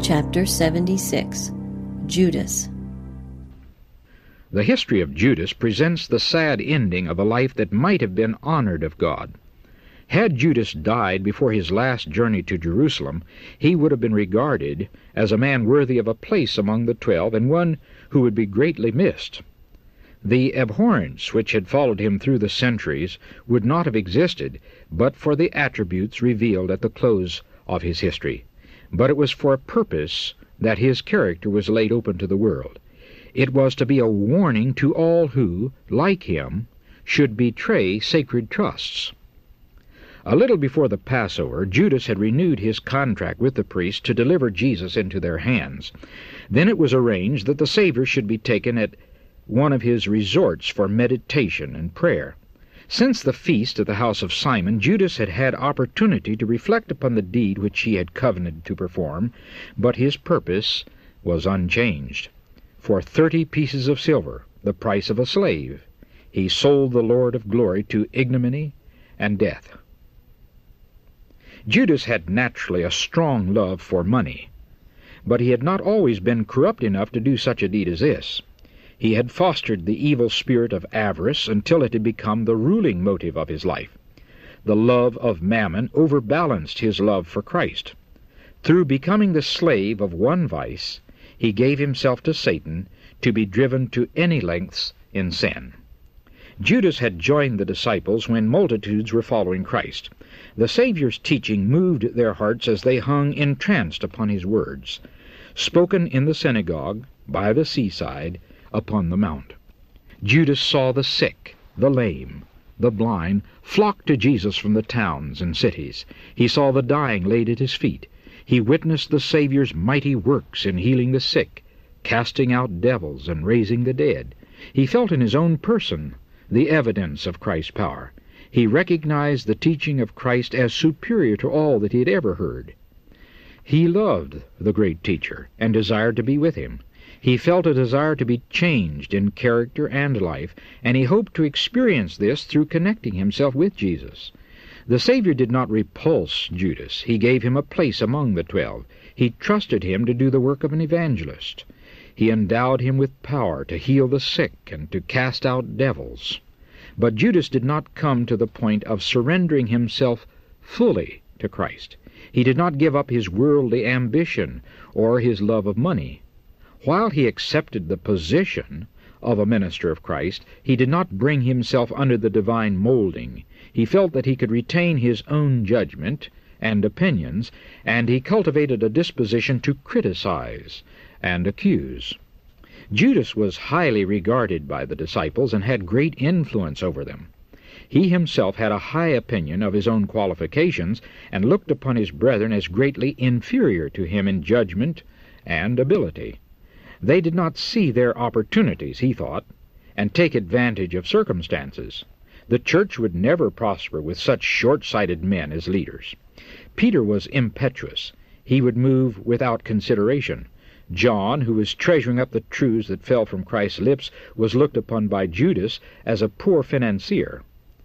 Chapter 76. Judas. The history of Judas presents the sad ending of a life that might have been honored of God. Had Judas died before his last journey to Jerusalem, he would have been regarded as a man worthy of a place among the 12 and one who would be greatly missed. The abhorrence which had followed him through the centuries would not have existed but for the attributes revealed at the close of his history. But it was for a purpose that his character was laid open to the world. It was to be a warning to all who, like him, should betray sacred trusts. A little before the Passover, Judas had renewed his contract with the priests to deliver Jesus into their hands. Then it was arranged that the Savior should be taken at one of his resorts for meditation and prayer. Since the feast at the house of Simon, Judas had had opportunity to reflect upon the deed which he had covenanted to perform, but his purpose was unchanged. For 30 pieces of silver, the price of a slave, he sold the Lord of glory to ignominy and death. Judas had naturally a strong love for money, but he had not always been corrupt enough to do such a deed as this. He had fostered the evil spirit of avarice until it had become the ruling motive of his life. The love of mammon overbalanced his love for Christ. Through becoming the slave of one vice, he gave himself to Satan to be driven to any lengths in sin. Judas had joined the disciples when multitudes were following Christ. The Savior's teaching moved their hearts as they hung entranced upon his words, spoken in the synagogue, by the seaside, upon the mount. Judas saw the sick, the lame, the blind flock to Jesus from the towns and cities. He saw the dying laid at his feet. He witnessed the Savior's mighty works in healing the sick, casting out devils, and raising the dead. He felt in his own person the evidence of Christ's power. He recognized the teaching of Christ as superior to all that he had ever heard. He loved the great teacher and desired to be with him. He felt a desire to be changed in character and life, and he hoped to experience this through connecting himself with Jesus. The Savior did not repulse Judas. He gave him a place among the 12. He trusted him to do the work of an evangelist. He endowed him with power to heal the sick and to cast out devils. But Judas did not come to the point of surrendering himself fully to Christ. He did not give up his worldly ambition or his love of money. While he accepted the position of a minister of Christ, he did not bring himself under the divine molding. He felt that he could retain his own judgment and opinions, and he cultivated a disposition to criticize and accuse. Judas was highly regarded by the disciples and had great influence over them. He himself had a high opinion of his own qualifications and looked upon his brethren as greatly inferior to him in judgment and ability. They did not see their opportunities, he thought, and take advantage of circumstances. The church would never prosper with such short-sighted men as leaders. Peter was impetuous. He would move without consideration. John, who was treasuring up the truths that fell from Christ's lips, was looked upon by Judas as a poor financier.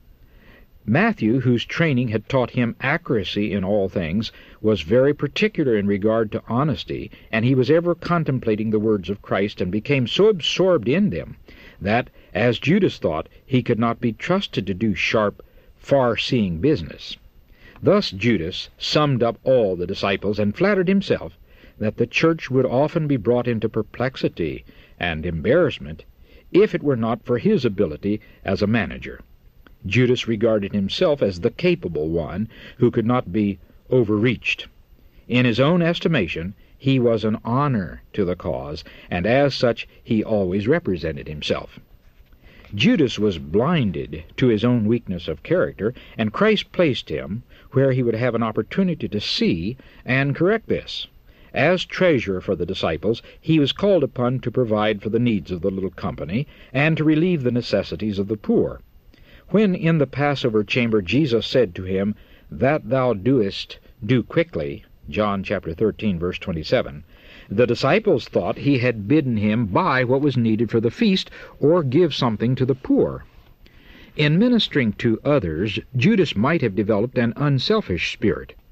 Matthew, whose training had taught him accuracy in all things, was very particular in regard to honesty, and he was ever contemplating the words of Christ and became so absorbed in them that, as Judas thought, he could not be trusted to do sharp, far-seeing business. Thus Judas summed up all the disciples and flattered himself that the church would often be brought into perplexity and embarrassment if it were not for his ability as a manager. Judas regarded himself as the capable one who could not be overreached. In his own estimation, he was an honor to the cause, and as such he always represented himself. Judas was blinded to his own weakness of character, and Christ placed him where he would have an opportunity to see and correct this. As treasurer for the disciples, he was called upon to provide for the needs of the little company and to relieve the necessities of the poor. When in the Passover chamber Jesus said to him, "That thou doest, do quickly," John chapter 13, verse 27, the disciples thought he had bidden him buy what was needed for the feast or give something to the poor. In ministering to others, Judas might have developed an unselfish spirit.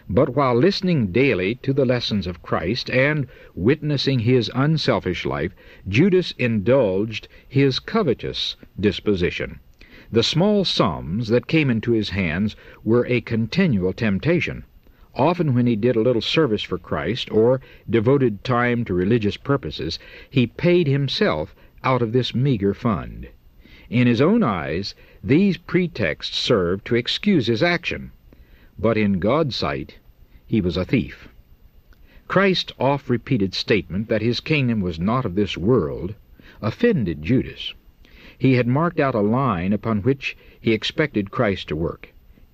But while listening daily to the lessons of Christ and witnessing his unselfish life, Judas indulged his covetous disposition. The small sums that came into his hands were a continual temptation. Often when he did a little service for Christ or devoted time to religious purposes, he paid himself out of this meager fund. In his own eyes, these pretexts served to excuse his action, but in God's sight, he was a thief. Christ's oft-repeated statement that his kingdom was not of this world offended Judas. He had marked out a line upon which he expected Christ to work.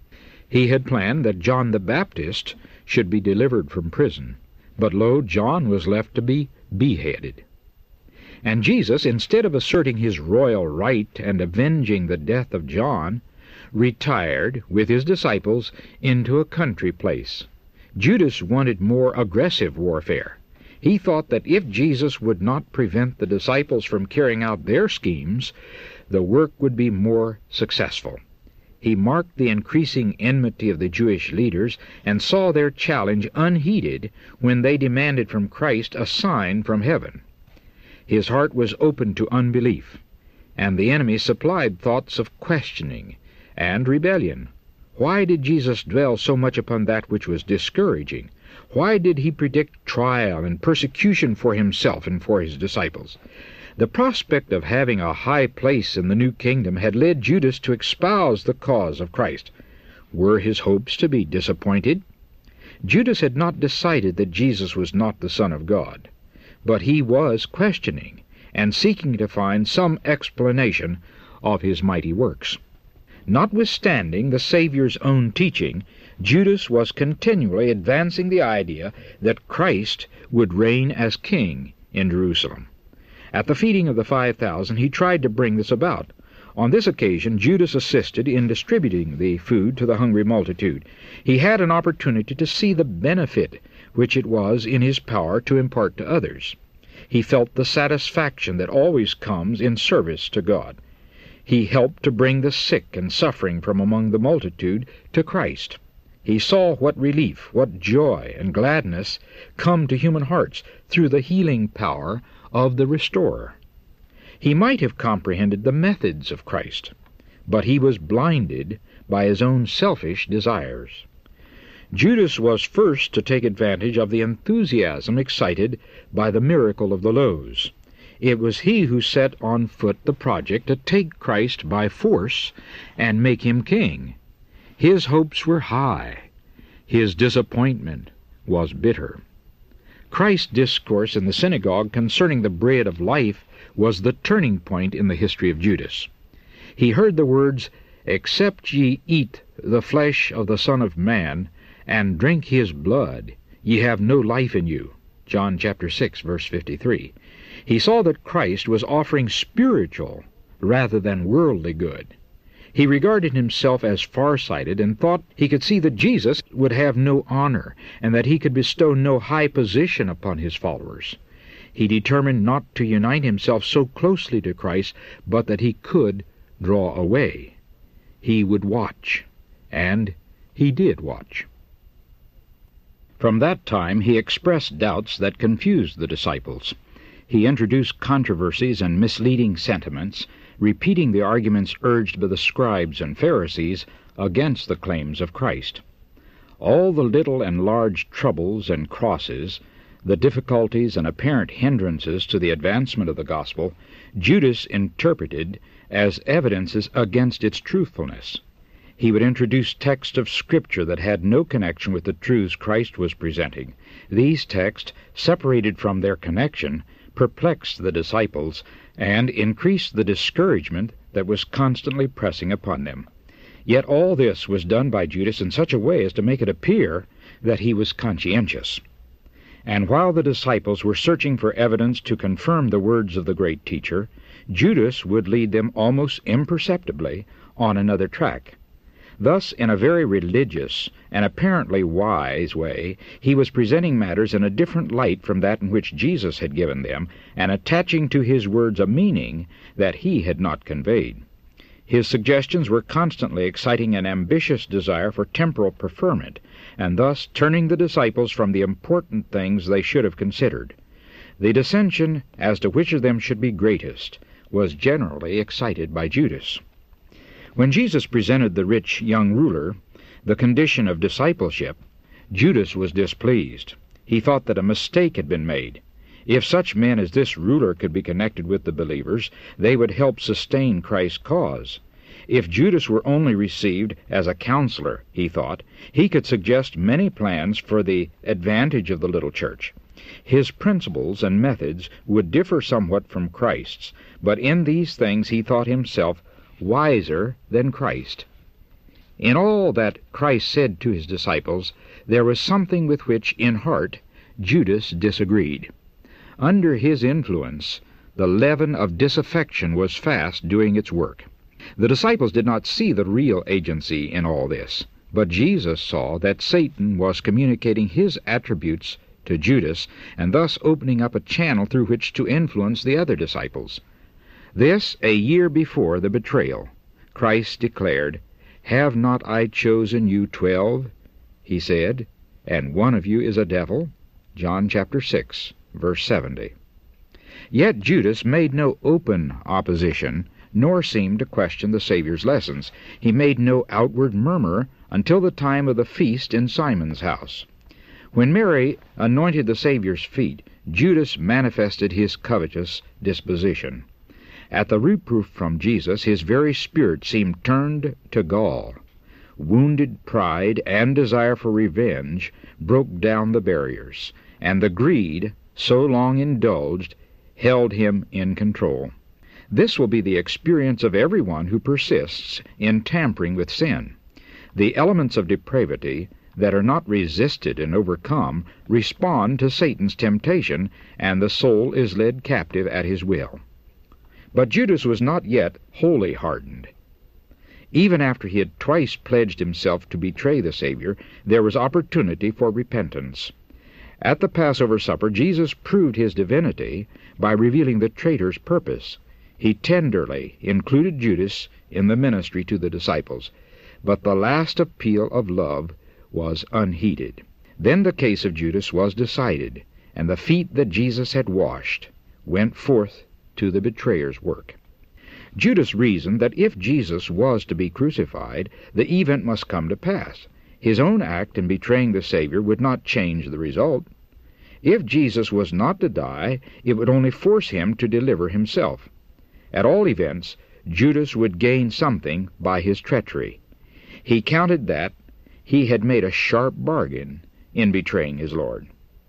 He had planned that John the Baptist should be delivered from prison, but lo, John was left to be beheaded. And Jesus, instead of asserting his royal right and avenging the death of John, retired with his disciples into a country place. Judas wanted more aggressive warfare. He thought that if Jesus would not prevent the disciples from carrying out their schemes, the work would be more successful. He marked the increasing enmity of the Jewish leaders and saw their challenge unheeded when they demanded from Christ a sign from heaven. His heart was open to unbelief, and the enemy supplied thoughts of questioning and rebellion. Why did Jesus dwell so much upon that which was discouraging? Why did he predict trial and persecution for himself and for his disciples? The prospect of having a high place in the new kingdom had led Judas to espouse the cause of Christ. Were his hopes to be disappointed? Judas had not decided that Jesus was not the Son of God, but he was questioning and seeking to find some explanation of his mighty works. Notwithstanding the Savior's own teaching, Judas was continually advancing the idea that Christ would reign as king in Jerusalem. At the feeding of the 5,000, he tried to bring this about. On this occasion, Judas assisted in distributing the food to the hungry multitude. He had an opportunity to see the benefit which it was in his power to impart to others. He felt the satisfaction that always comes in service to God. He helped to bring the sick and suffering from among the multitude to Christ. He saw what relief, what joy and gladness come to human hearts through the healing power of the Restorer. He might have comprehended the methods of Christ, but he was blinded by his own selfish desires. Judas was first to take advantage of the enthusiasm excited by the miracle of the loaves. It was he who set on foot the project to take Christ by force and make him king. His hopes were high. His disappointment was bitter. Christ's discourse in the synagogue concerning the bread of life was the turning point in the history of Judas. He heard the words, "Except ye eat the flesh of the Son of Man, and drink his blood, ye have no life in you." John chapter 6, verse 53. He saw that Christ was offering spiritual rather than worldly good. He regarded himself as far-sighted and thought he could see that Jesus would have no honor and that he could bestow no high position upon his followers. He determined not to unite himself so closely to Christ, but that he could draw away. He would watch, and he did watch. From that time he expressed doubts that confused the disciples. He introduced controversies and misleading sentiments, repeating the arguments urged by the scribes and Pharisees against the claims of Christ. All the little and large troubles and crosses, the difficulties and apparent hindrances to the advancement of the gospel, Judas interpreted as evidences against its truthfulness. He would introduce texts of Scripture that had no connection with the truths Christ was presenting. These texts, separated from their connection, perplexed the disciples and increased the discouragement that was constantly pressing upon them. Yet all this was done by Judas in such a way as to make it appear that he was conscientious. And while the disciples were searching for evidence to confirm the words of the great teacher, Judas would lead them almost imperceptibly on another track. Thus, in a very religious and apparently wise way, he was presenting matters in a different light from that in which Jesus had given them, and attaching to his words a meaning that he had not conveyed. His suggestions were constantly exciting an ambitious desire for temporal preferment, and thus turning the disciples from the important things they should have considered. The dissension as to which of them should be greatest was generally excited by Judas. When Jesus presented the rich young ruler the condition of discipleship, Judas was displeased. He thought that a mistake had been made. If such men as this ruler could be connected with the believers, they would help sustain Christ's cause. If Judas were only received as a counselor, he thought, he could suggest many plans for the advantage of the little church. His principles and methods would differ somewhat from Christ's, but in these things he thought himself wiser than Christ. In all that Christ said to his disciples, there was something with which, in heart, Judas disagreed. Under his influence, the leaven of disaffection was fast doing its work. The disciples did not see the real agency in all this, but Jesus saw that Satan was communicating his attributes to Judas, and thus opening up a channel through which to influence the other disciples. This, a year before the betrayal, Christ declared, "Have not I chosen you 12?" he said, "and one of you is a devil?" John chapter 6, verse 70. Yet Judas made no open opposition, nor seemed to question the Savior's lessons. He made no outward murmur until the time of the feast in Simon's house. When Mary anointed the Savior's feet, Judas manifested his covetous disposition. At the reproof from Jesus, his very spirit seemed turned to gall. Wounded pride and desire for revenge broke down the barriers, and the greed, so long indulged, held him in control. This will be the experience of everyone who persists in tampering with sin. The elements of depravity that are not resisted and overcome respond to Satan's temptation, and the soul is led captive at his will. But Judas was not yet wholly hardened. Even after he had twice pledged himself to betray the Savior, there was opportunity for repentance. At the Passover supper, Jesus proved his divinity by revealing the traitor's purpose. He tenderly included Judas in the ministry to the disciples, but the last appeal of love was unheeded. Then the case of Judas was decided, and the feet that Jesus had washed went forth to the betrayer's work. Judas reasoned that if Jesus was to be crucified, the event must come to pass. His own act in betraying the Savior would not change the result. If Jesus was not to die, it would only force him to deliver himself. At all events, Judas would gain something by his treachery. He counted that he had made a sharp bargain in betraying his Lord.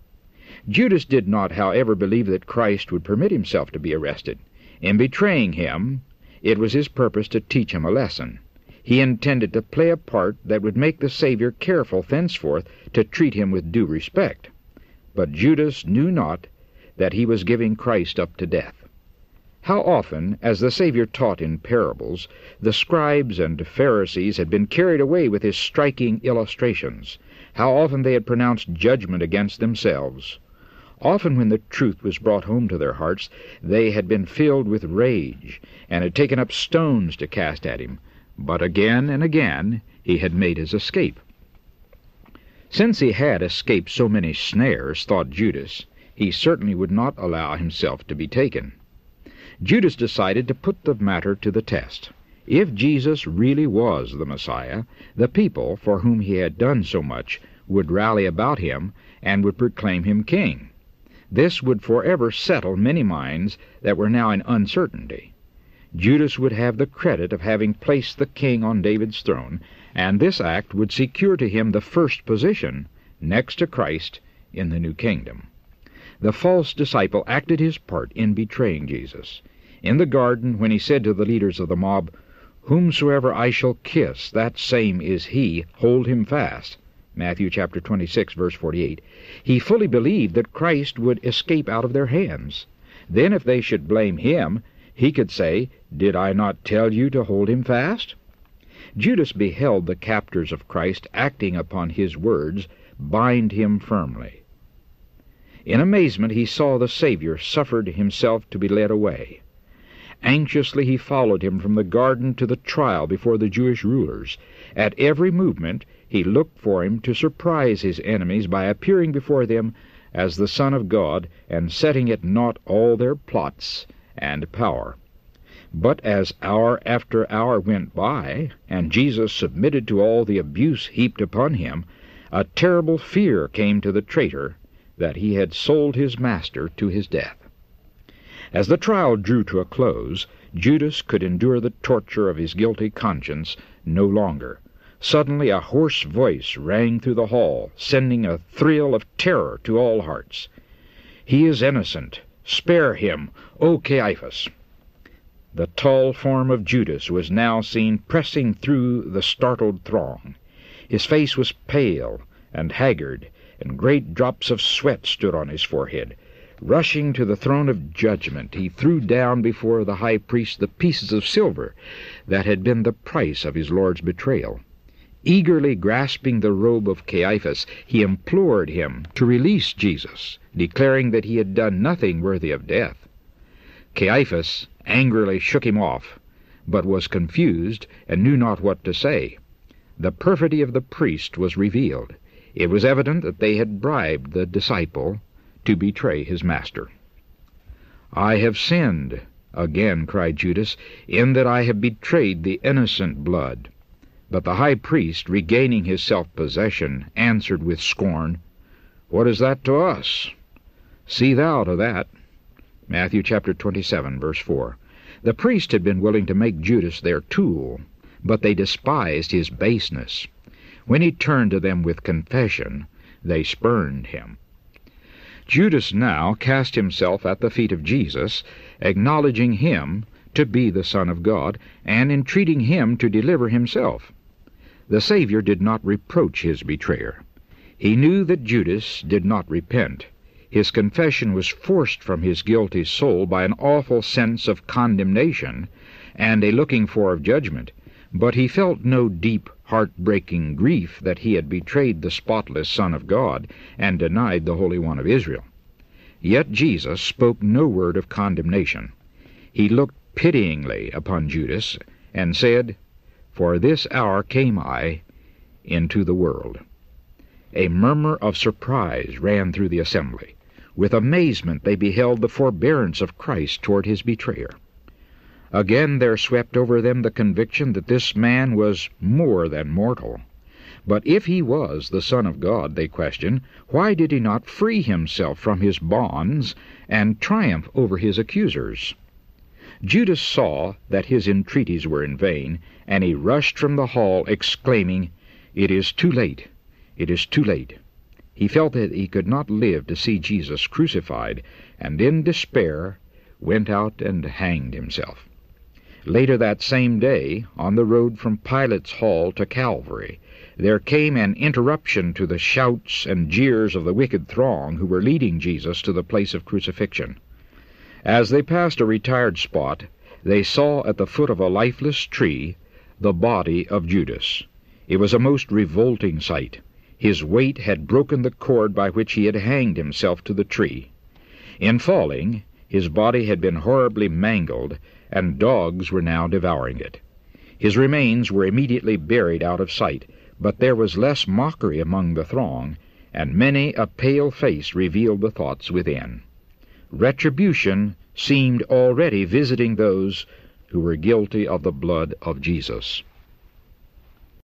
Judas did not, however, believe that Christ would permit himself to be arrested. In betraying him, it was his purpose to teach him a lesson. He intended to play a part that would make the Savior careful thenceforth to treat him with due respect. But Judas knew not that he was giving Christ up to death. How often, as the Savior taught in parables, the scribes and Pharisees had been carried away with his striking illustrations. How often they had pronounced judgment against themselves. Often when the truth was brought home to their hearts, they had been filled with rage, and had taken up stones to cast at him. But again and again he had made his escape. Since he had escaped so many snares, thought Judas, he certainly would not allow himself to be taken. Judas decided to put the matter to the test. If Jesus really was the Messiah, the people, for whom he had done so much, would rally about him and would proclaim him king. This would forever settle many minds that were now in uncertainty. Judas would have the credit of having placed the king on David's throne, and this act would secure to him the first position, next to Christ, in the new kingdom. The false disciple acted his part in betraying Jesus. In the garden, when he said to the leaders of the mob, "Whomsoever I shall kiss, that same is he, hold him fast," Matthew chapter 26, verse 48, he fully believed that Christ would escape out of their hands. Then if they should blame him, he could say, "Did I not tell you to hold him fast?" Judas beheld the captors of Christ acting upon his words, "Bind him firmly." In amazement he saw the Savior suffered himself to be led away. Anxiously he followed him from the garden to the trial before the Jewish rulers. At every movement he looked for him to surprise his enemies by appearing before them as the Son of God and setting at naught all their plots and power. But as hour after hour went by, and Jesus submitted to all the abuse heaped upon him, a terrible fear came to the traitor that he had sold his master to his death. As the trial drew to a close, Judas could endure the torture of his guilty conscience no longer. Suddenly a hoarse voice rang through the hall, sending a thrill of terror to all hearts. "He is innocent. Spare him, O Caiaphas!" The tall form of Judas was now seen pressing through the startled throng. His face was pale and haggard, and great drops of sweat stood on his forehead. Rushing to the throne of judgment, he threw down before the high priest the pieces of silver that had been the price of his Lord's betrayal. Eagerly grasping the robe of Caiaphas, he implored him to release Jesus, declaring that he had done nothing worthy of death. Caiaphas angrily shook him off, but was confused and knew not what to say. The perfidy of the priest was revealed. It was evident that they had bribed the disciple to betray his master. "I have sinned," again cried Judas, "in that I have betrayed the innocent blood." But the high priest, regaining his self-possession, answered with scorn, "What is that to us? See thou to that." Matthew chapter 27, verse 4. The priest had been willing to make Judas their tool, but they despised his baseness. When he turned to them with confession, they spurned him. Judas now cast himself at the feet of Jesus, acknowledging him to be the Son of God, and entreating him to deliver himself. The Savior did not reproach his betrayer. He knew that Judas did not repent. His confession was forced from his guilty soul by an awful sense of condemnation and a looking for of judgment, but he felt no deep, heart-breaking grief that he had betrayed the spotless Son of God and denied the Holy One of Israel. Yet Jesus spoke no word of condemnation. He looked pityingly upon Judas and said, "For this hour came I into the world." A murmur of surprise ran through the assembly. With amazement they beheld the forbearance of Christ toward his betrayer. Again there swept over them the conviction that this man was more than mortal. But if he was the Son of God, they questioned, why did he not free himself from his bonds and triumph over his accusers? Judas saw that his entreaties were in vain, and he rushed from the hall, exclaiming, "It is too late! It is too late!" He felt that he could not live to see Jesus crucified, and in despair went out and hanged himself. Later that same day, on the road from Pilate's hall to Calvary, there came an interruption to the shouts and jeers of the wicked throng who were leading Jesus to the place of crucifixion. As they passed a retired spot, they saw at the foot of a lifeless tree the body of Judas. It was a most revolting sight. His weight had broken the cord by which he had hanged himself to the tree. In falling, his body had been horribly mangled, and dogs were now devouring it. His remains were immediately buried out of sight, but there was less mockery among the throng, and many a pale face revealed the thoughts within. Retribution seemed already visiting those who were guilty of the blood of Jesus.